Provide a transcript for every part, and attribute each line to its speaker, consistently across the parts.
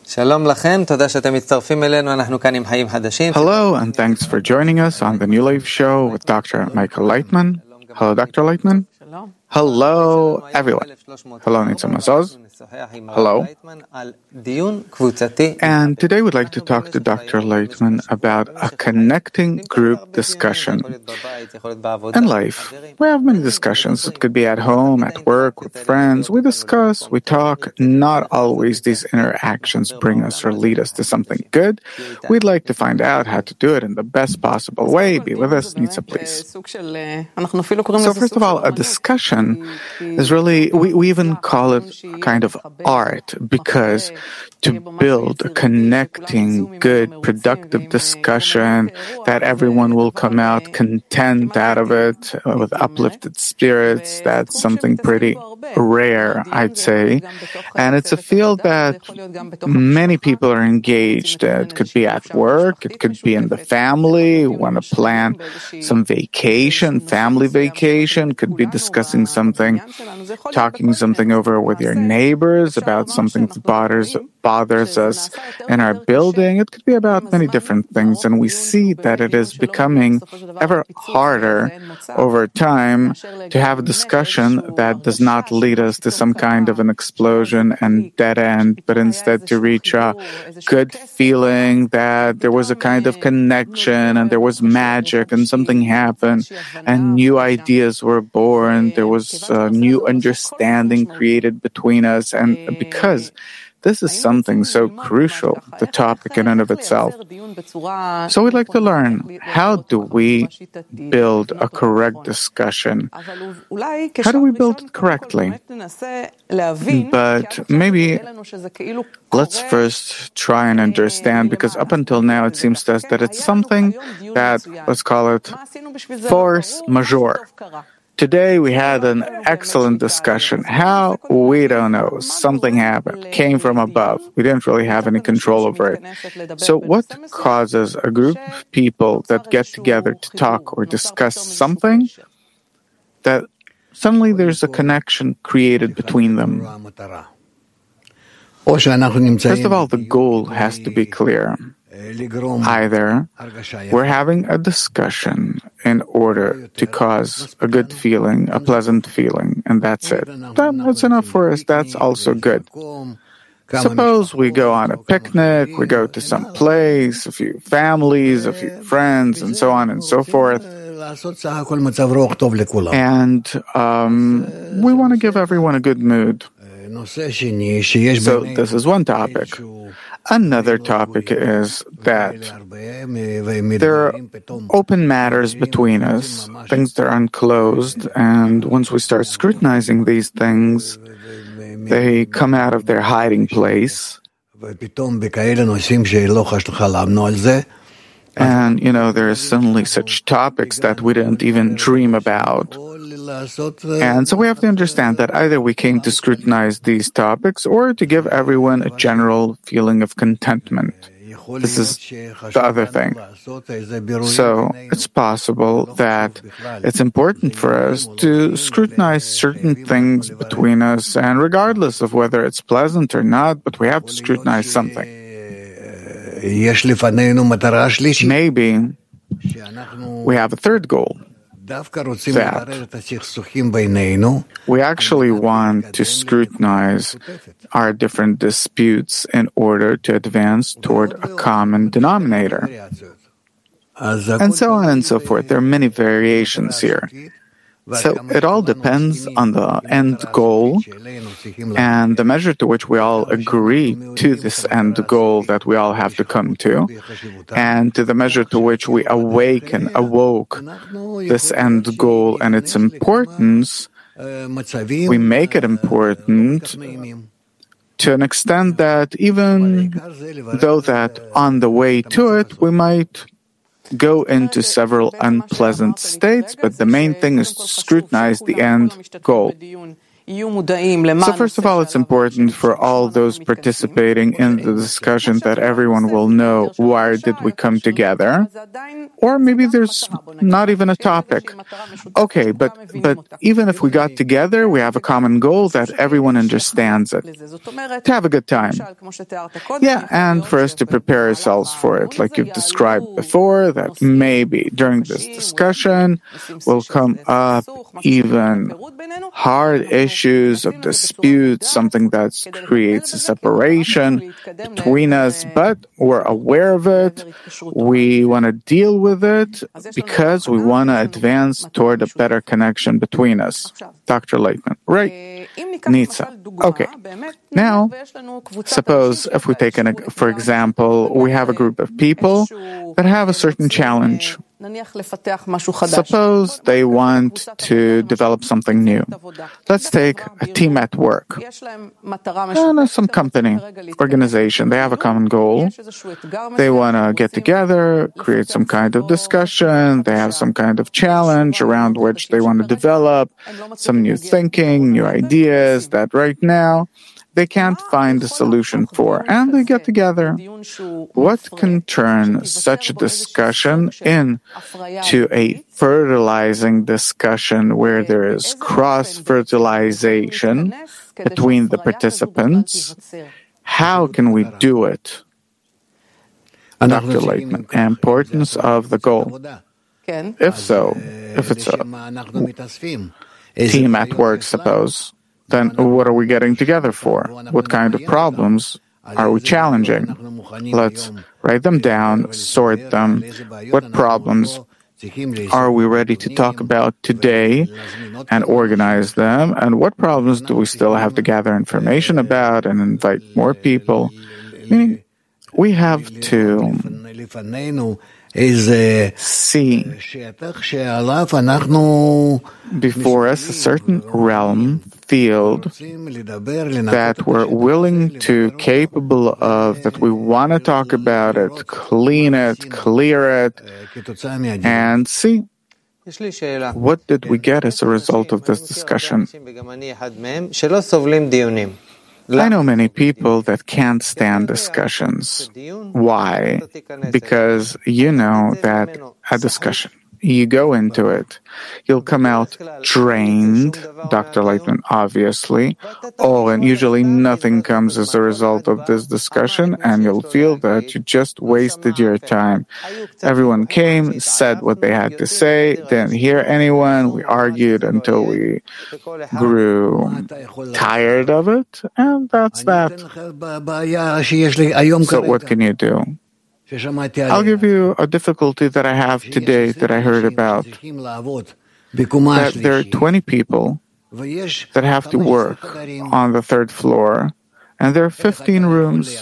Speaker 1: Hello,
Speaker 2: and thanks for joining us on the New Life Show with Dr. Michael Leitman. Hello, Dr. Leitman. Hello, everyone. Hello, Nitzan Mazoz. Hello. And today we'd like to talk to Dr. Leitman about a connecting group discussion. In life, we have many discussions. It could be at home, at work, with friends. We discuss, we talk. Not always these interactions bring us or lead us to something good. We'd like to find out how to do it in the best possible way. Be with us, Nitza, please. So first of all, a discussion is really, we even call it a kind of art, because to build a connecting, good, productive discussion that everyone will come out content out of it, with uplifted spirits, that's something pretty rare, I'd say. And it's a field that many people are engaged. It could be at work, it could be in the family, want to plan some vacation, family vacation, could be discussing something, talking something over with your neighbors about something that bothers us in our building. It could be about many different things, and we see that it is becoming ever harder over time to have a discussion that does not lead us to some kind of an explosion and dead end, but instead to reach a good feeling that there was a kind of connection and there was magic and something happened and new ideas were born. There was a new understanding created between us, and because this is something so crucial, the topic in and of itself. So we'd like to learn, how do we build a correct discussion? How do we build it correctly? But maybe let's first try and understand, because up until now it seems to us that it's something that, let's call it, force majeure. Today we had an excellent discussion. How? We don't know. Something happened. Came from above. We didn't really have any control over it. So what causes a group of people that get together to talk or discuss something that suddenly there's a connection created between them? First of all, the goal has to be clear. Either we're having a discussion in order to cause a good feeling, a pleasant feeling, and that's it. That's enough for us. That's also good. Suppose we go on a picnic, we go to some place, a few families, a few friends, and so on and so forth. And we want to give everyone a good mood. So this is one topic. Another topic is that there are open matters between us, things that are unclosed, and once we start scrutinizing these things, they come out of their hiding place. And, there are suddenly such topics that we didn't even dream about. And so we have to understand that either we came to scrutinize these topics or to give everyone a general feeling of contentment. This is the other thing. So it's possible that it's important for us to scrutinize certain things between us, and regardless of whether it's pleasant or not, but we have to scrutinize something. Maybe we have a third goal. That we actually want to scrutinize our different disputes in order to advance toward a common denominator. And so on and so forth. There are many variations here. So it all depends on the end goal and the measure to which we all agree to this end goal that we all have to come to, and to the measure to which we awoke this end goal and its importance. We make it important to an extent that even though that on the way to it we might go into several unpleasant states, but the main thing is to scrutinize the end goal. So first of all, it's important for all those participating in the discussion that everyone will know why did we come together, or maybe there's not even a topic. Okay, but even if we got together, we have a common goal that everyone understands it. To have a good time. Yeah, and for us to prepare ourselves for it, like you've described before, that maybe during this discussion will come up even hard issues of dispute, something that creates a separation between us, but we're aware of it. We want to deal with it because we want to advance toward a better connection between us. Dr. Laitman, right? Nitsa. Okay. Now, suppose if we take, for example, we have a group of people that have a certain challenge. Suppose they want to develop something new. Let's take a team at work. Some company, organization, they have a common goal. They want to get together, create some kind of discussion. They have some kind of challenge around which they want to develop some new thinking, new ideas that right now they can't find a solution for, and they get together. What can turn such a discussion into a fertilizing discussion where there is cross-fertilization between the participants? How can we do it? Dr. Laitman, importance of the goal. If it's a team at work, suppose, then what are we getting together for? What kind of problems are we challenging? Let's write them down, sort them. What problems are we ready to talk about today and organize them? And what problems do we still have to gather information about and invite more people? Meaning, we have to see before us a certain realm, field that we're willing to, capable of, that we want to talk about it, clean it, clear it, and see what did we get as a result of this discussion. I know many people that can't stand discussions. Why? Because you know that a discussion, you go into it, you'll come out drained, Dr. Laitman, obviously, and usually nothing comes as a result of this discussion, and you'll feel that you just wasted your time. Everyone came, said what they had to say, didn't hear anyone, we argued until we grew tired of it, and that's that. So what can you do? I'll give you a difficulty that I have today that I heard about. That there are 20 people that have to work on the third floor, and there are 15 rooms.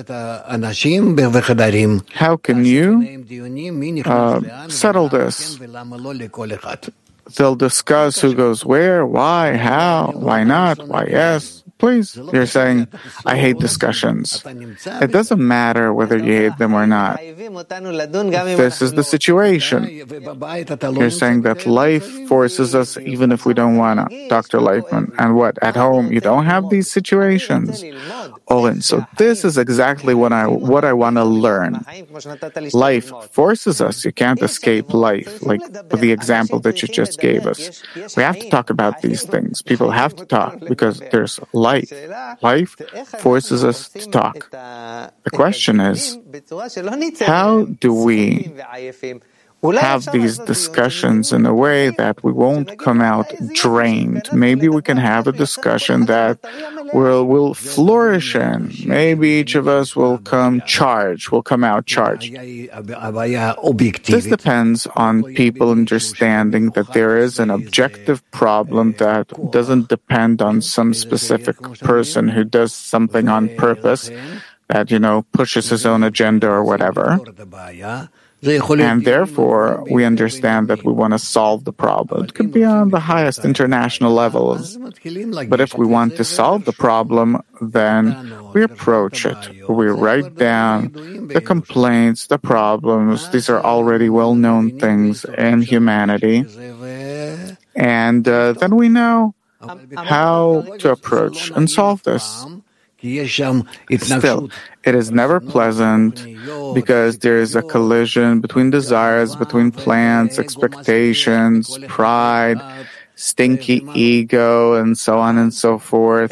Speaker 2: How can you settle this? They'll discuss who goes where, why, how, why not, why yes. Please, you're saying, I hate discussions. It doesn't matter whether you hate them or not. This is the situation. You're saying that life forces us even if we don't want to, Dr. Laitman. And what, at home, you don't have these situations? And so this is exactly what I want to learn. Life forces us. You can't escape life, like the example that you just gave us. We have to talk about these things. People have to talk because there's life. Life forces us to talk. The question is, how do we have these discussions in a way that we won't come out drained? Maybe we can have a discussion that will flourish in. Maybe each of us will come out charged. This depends on people understanding that there is an objective problem that doesn't depend on some specific person who does something on purpose, that, pushes his own agenda or whatever. And therefore, we understand that we want to solve the problem. It could be on the highest international levels. But if we want to solve the problem, then we approach it. We write down the complaints, the problems. These are already well-known things in humanity. And then we know how to approach and solve this. Still, it is never pleasant because there is a collision between desires, between plans, expectations, pride, stinky ego, and so on and so forth.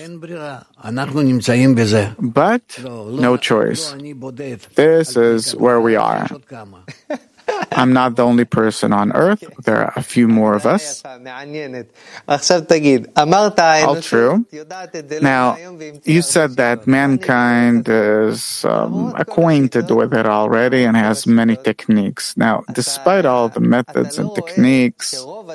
Speaker 2: But no choice. This is where we are. I'm not the only person on earth. There are a few more of us. All true. Now, you said that mankind is acquainted with it already and has many techniques. Now, despite all the methods and techniques, on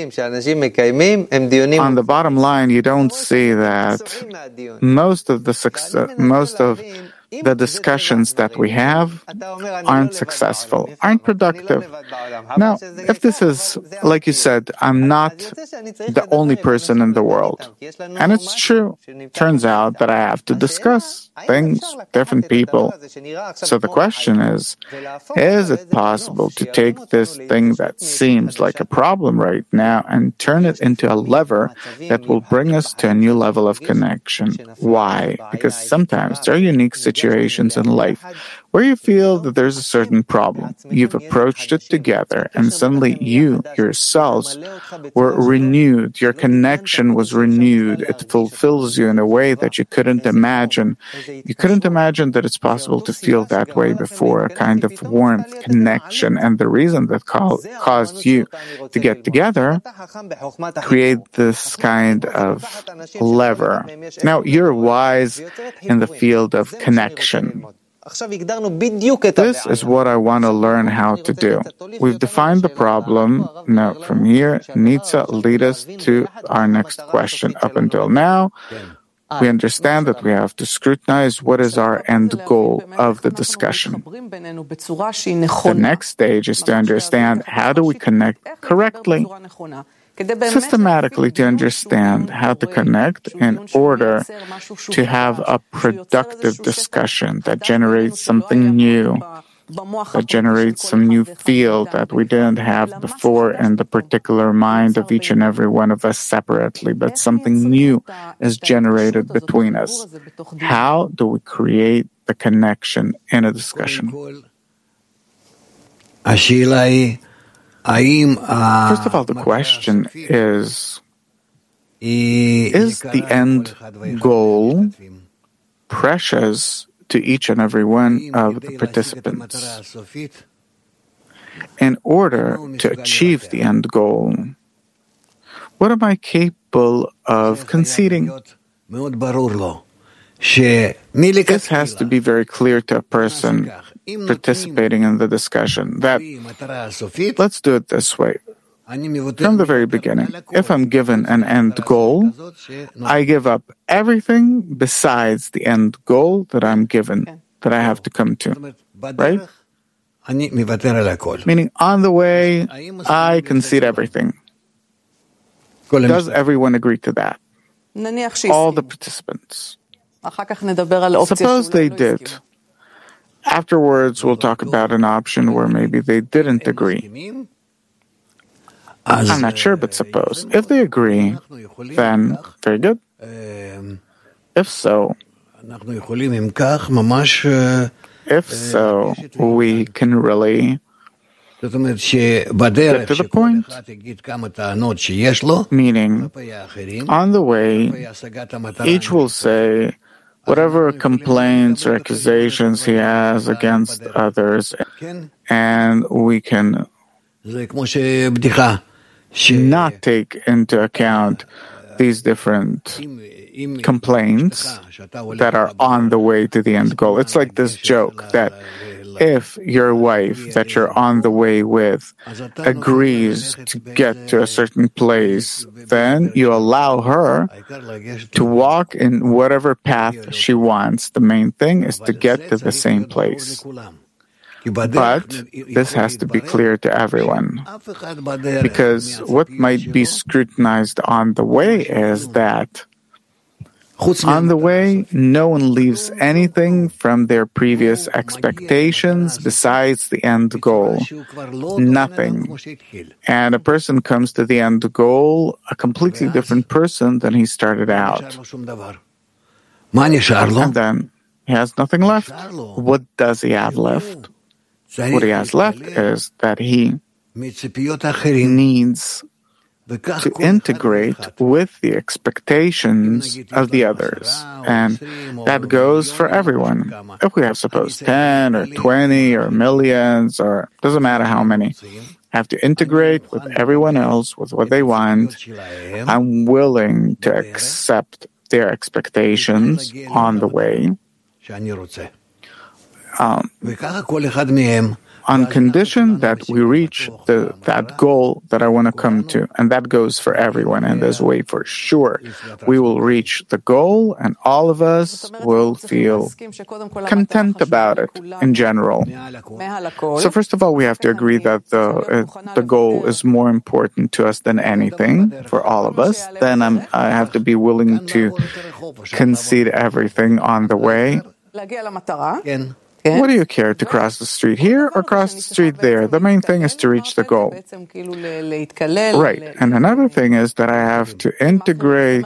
Speaker 2: the bottom line, you don't see that most of the discussions that we have aren't successful, aren't productive. Now, if this is, like you said, I'm not the only person in the world, and it's true, turns out that I have to discuss things, different people. So the question is it possible to take this thing that seems like a problem right now and turn it into a lever that will bring us to a new level of connection? Why? Because sometimes there are unique situations in life where you feel that there's a certain problem. You've approached it together, and suddenly you, yourselves, were renewed. Your connection was renewed. It fulfills you in a way that you couldn't imagine. You couldn't imagine that it's possible to feel that way before, a kind of warmth, connection, and the reason that caused you to get together create this kind of lever. Now, you're wise in the field of connection. This is what I want to learn how to do. We've defined the problem. Now, from here, Nitza lead us to our next question. Up until now, we understand that we have to scrutinize what is our end goal of the discussion. The next stage is to understand how do we connect correctly, systematically, to understand how to connect in order to have a productive discussion that generates something new, that generates some new field that we didn't have before in the particular mind of each and every one of us separately, but something new is generated between us. How do we create the connection in a discussion? First of all, the question is the end goal precious to each and every one of the participants? In order to achieve the end goal, what am I capable of conceding? This has to be very clear to a person participating in the discussion that, let's do it this way. From the very beginning, if I'm given an end goal, I give up everything besides the end goal that I'm given, that I have to come to. Right? Meaning, on the way, I concede everything. Does everyone agree to that? All the participants. Suppose they did. Afterwards, we'll talk about an option where maybe they didn't agree. I'm not sure, but suppose. If they agree, then very good. If so, we can really get to the point. Meaning, on the way, each will say whatever complaints or accusations he has against others, and we can not take into account these different complaints that are on the way to the end goal. It's like this joke that if your wife that you're on the way with agrees to get to a certain place, then you allow her to walk in whatever path she wants. The main thing is to get to the same place. But this has to be clear to everyone, because what might be scrutinized on the way is that On the way, no one leaves anything from their previous expectations besides the end goal. Nothing. And a person comes to the end goal a completely different person than he started out. And then he has nothing left. What does he have left? What he has left is that he needs to integrate with the expectations of the others. And that goes for everyone. If we have, suppose, 10 or 20 or millions, or doesn't matter how many, have to integrate with everyone else, with what they want. I'm willing to accept their expectations on the way. On condition that we reach that goal that I want to come to. And that goes for everyone in this way for sure. We will reach the goal and all of us will feel content about it in general. So first of all, we have to agree that the goal is more important to us than anything for all of us. Then I have to be willing to concede everything on the way. What do you care, to cross the street here or cross the street there? The main thing is to reach the goal. Right. And another thing is that I have to integrate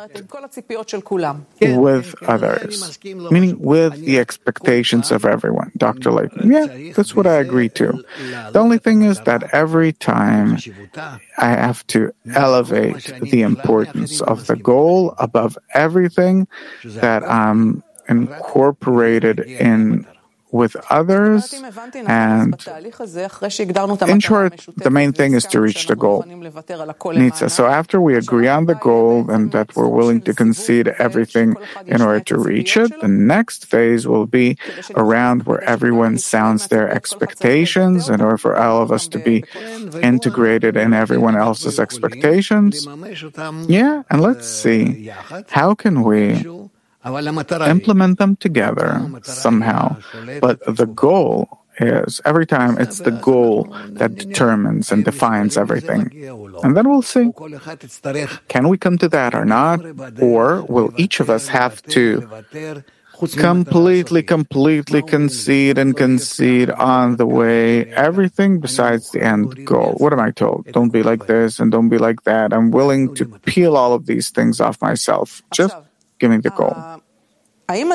Speaker 2: with others, meaning with the expectations of everyone. Dr. Leitman, yeah, that's what I agree to. The only thing is that every time I have to elevate the importance of the goal above everything that I'm incorporated in with others, and in short, the main thing is to reach the goal. So after we agree on the goal and that we're willing to concede everything in order to reach it, the next phase will be around where everyone sounds their expectations in order for all of us to be integrated in everyone else's expectations. Yeah, and let's see, how can we implement them together somehow. But the goal is, every time it's the goal that determines and defines everything. And then we'll see, can we come to that or not? Or will each of us have to completely concede on the way everything besides the end goal? What am I told? Don't be like this and don't be like that. I'm willing to peel all of these things off myself. Just give me the goal. Now,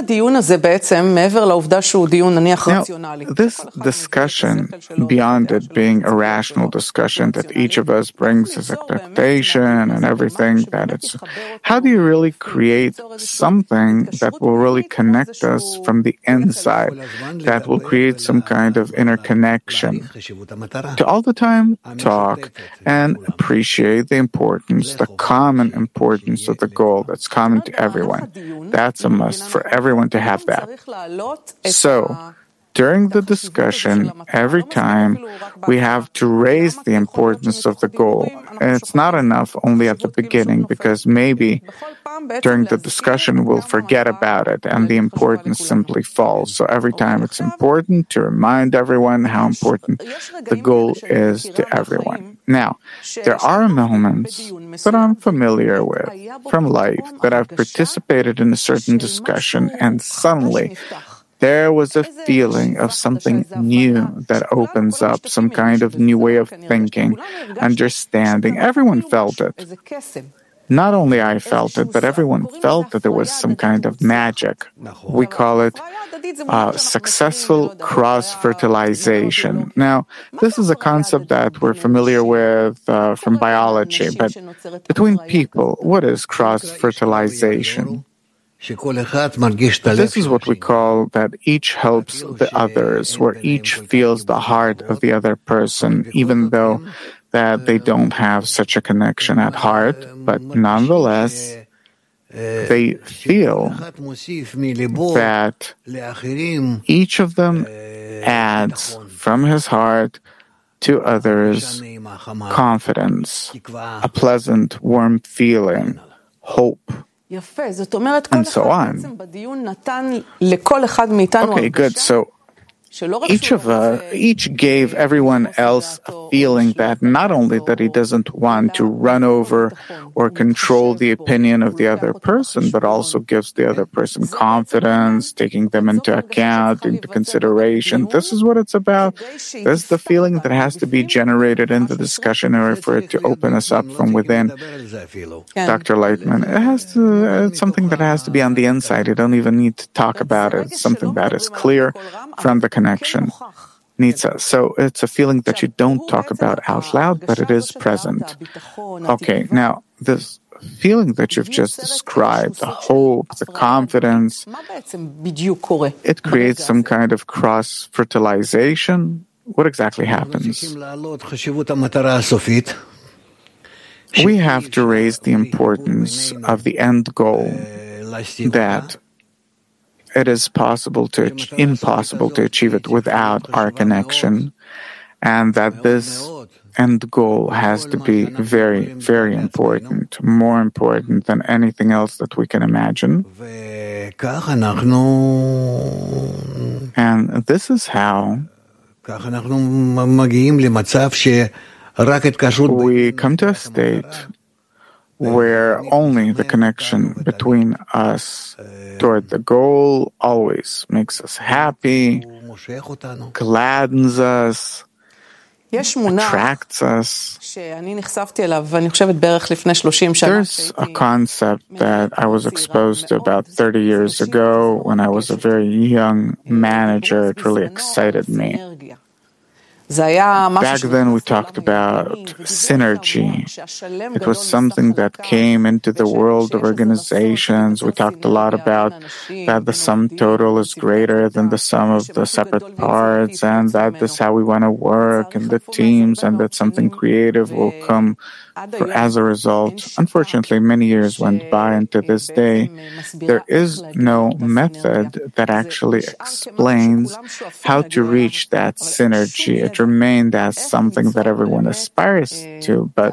Speaker 2: this discussion, beyond it being a rational discussion that each of us brings his expectation and everything, that it's, how do you really create something that will really connect us from the inside, that will create some kind of interconnection? To all the time talk and appreciate the importance, the common importance of the goal that's common to everyone. That's a must for everyone to have that. So, during the discussion, every time we have to raise the importance of the goal. And it's not enough only at the beginning, because maybe during the discussion we'll forget about it and the importance simply falls. So every time it's important to remind everyone how important the goal is to everyone. Now, there are moments that I'm familiar with from life that I've participated in a certain discussion and suddenly there was a feeling of something new that opens up, some kind of new way of thinking, understanding. Everyone felt it. Not only I felt it, but everyone felt that there was some kind of magic. We call it successful cross-fertilization. Now, this is a concept that we're familiar with from biology, but between people, what is cross-fertilization? This is what we call that each helps the others, where each feels the heart of the other person, even though that they don't have such a connection at heart, but nonetheless, they feel that each of them adds from his heart to others confidence, a pleasant, warm feeling, hope, and so on. Okay, good. So each gave everyone else a feeling that not only that he doesn't want to run over or control the opinion of the other person, but also gives the other person confidence, taking them into account, into consideration. This is what it's about. This is the feeling that has to be generated in the discussion in order for it to open us up from within. Dr. Lightman, it's something that has to be on the inside. You don't even need to talk about it. It's something that is clear from the connection. Nitsa, so it's a feeling that you don't talk about out loud, but it is present. Okay, now this feeling that you've just described, the hope, the confidence, it creates some kind of cross-fertilization. What exactly happens? We have to raise the importance of the end goal, that it is impossible to achieve it without our connection, and that this end goal has to be very, very important, more important than anything else that we can imagine. And this is how we come to a state where only the connection between us toward the goal always makes us happy, gladdens us, attracts us. There's a concept that I was exposed to about 30 years ago when I was a very young manager. It really excited me. Back then we talked about synergy. It was something that came into the world of organizations. We talked a lot about that the sum total is greater than the sum of the separate parts, and that this is how we want to work in the teams, and that something creative will come as a result. Unfortunately, many years went by, and to this day, there is no method that actually explains how to reach that synergy. It remained as something that everyone aspires to, but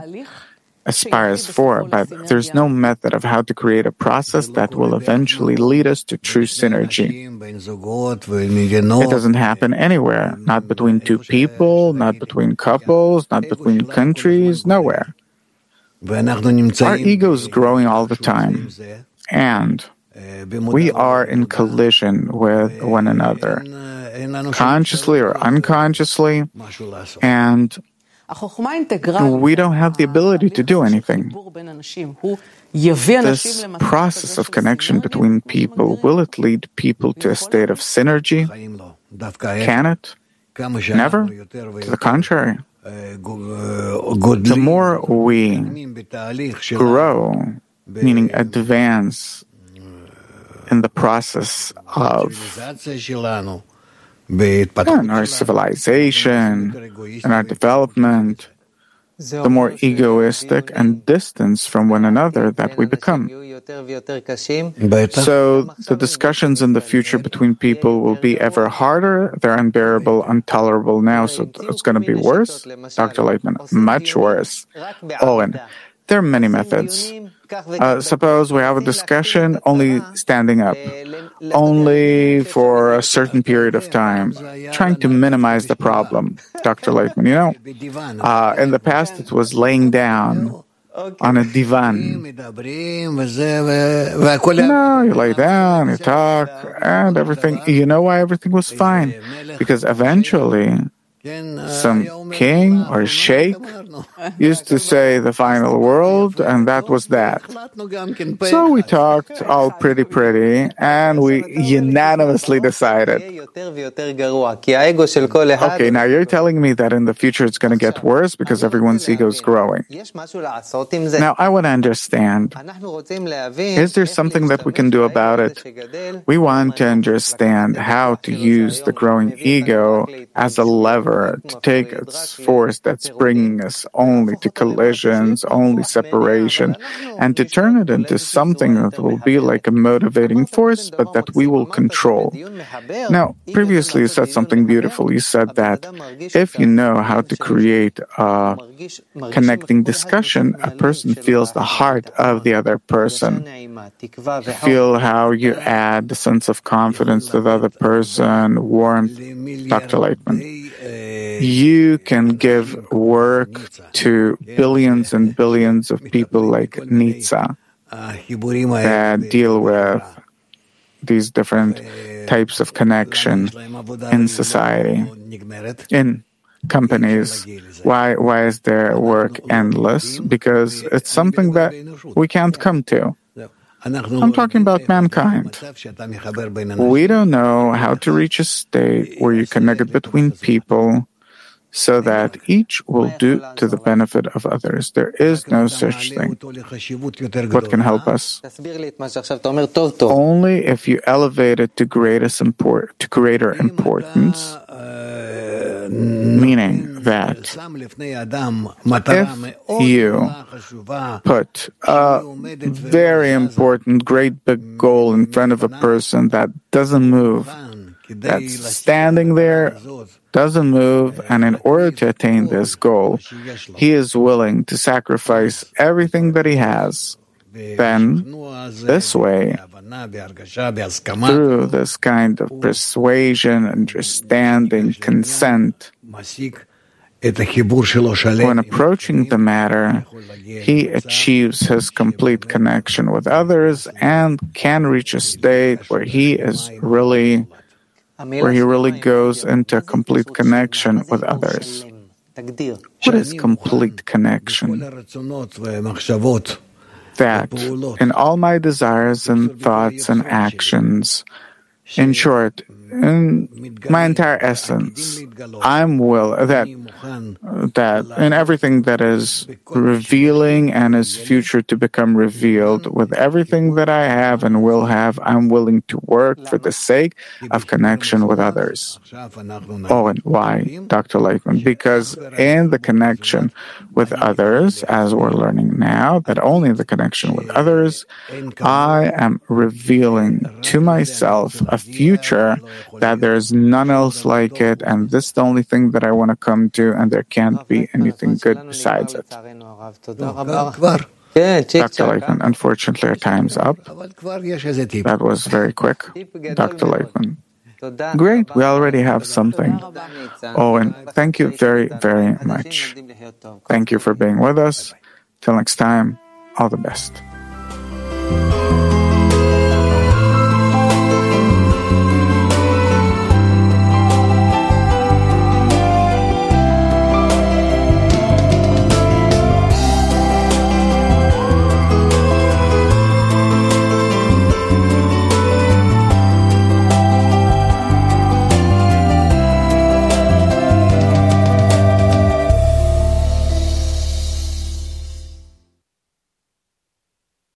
Speaker 2: there's no method of how to create a process that will eventually lead us to true synergy. It doesn't happen anywhere, not between two people, not between couples, not between countries, nowhere. Our ego is growing all the time, and we are in collision with one another, consciously or unconsciously, and we don't have the ability to do anything. This process of connection between people, will it lead people to a state of synergy? Can it? Never. To the contrary. The more we grow, meaning advance in the process of in our civilization, in our development, the more egoistic and distant from one another that we become. So the discussions in the future between people will be ever harder. They're unbearable, intolerable now, so it's going to be worse. Dr. Lightman, much worse. Owen, there are many methods. Suppose we have a discussion only standing up, only for a certain period of time, trying to minimize the problem. Dr. Lightman, in the past it was laying down on a divan. You lay down, you talk, and everything. You know why everything was fine? Because eventually some king or sheikh used to say the final word, and that was that. So we talked all pretty, and we unanimously decided. Okay, now you're telling me that in the future it's going to get worse because everyone's ego is growing. Now I want to understand, is there something that we can do about it? We want to understand how to use the growing ego as a lever to take its force that's bringing us only to collisions, only separation, and to turn it into something that will be like a motivating force, but that we will control. Now, previously you said something beautiful. You said that if you know how to create a connecting discussion, a person feels the heart of the other person. Feel how you add the sense of confidence to the other person, warmth. Dr. Lightman. You can give work to billions and billions of people like Nitsa that deal with these different types of connection in society, in companies. Why is their work endless? Because it's something that we can't come to. I'm talking about mankind. We don't know how to reach a state where you connect between people so that each will do to the benefit of others. There is no such thing. What can help us? Only if you elevate it to greater importance, meaning that if you put a very important, great big goal in front of a person that doesn't move, that's standing there, doesn't move, and in order to attain this goal, he is willing to sacrifice everything that he has, then this way, through this kind of persuasion, understanding, consent, when approaching the matter, he achieves his complete connection with others and can reach a state where he really goes into complete connection with others. What is complete connection? That in all my desires and thoughts and actions, in short, in my entire essence, I'm that in everything that is revealing and is future to become revealed, with everything that I have and will have, I'm willing to work for the sake of connection with others. Oh, and why, Dr. Lightman? Because in the connection with others, as we're learning now, that only in the connection with others, I am revealing to myself a future that there's none else like it, and this is the only thing that I want to come to, and there can't be anything good besides it. Dr. Lightman, unfortunately our time's up. That was very quick. Dr. Lightman. Great, we already have something. Oh, and thank you very, very much. Thank you for being with us. Till next time, all the best.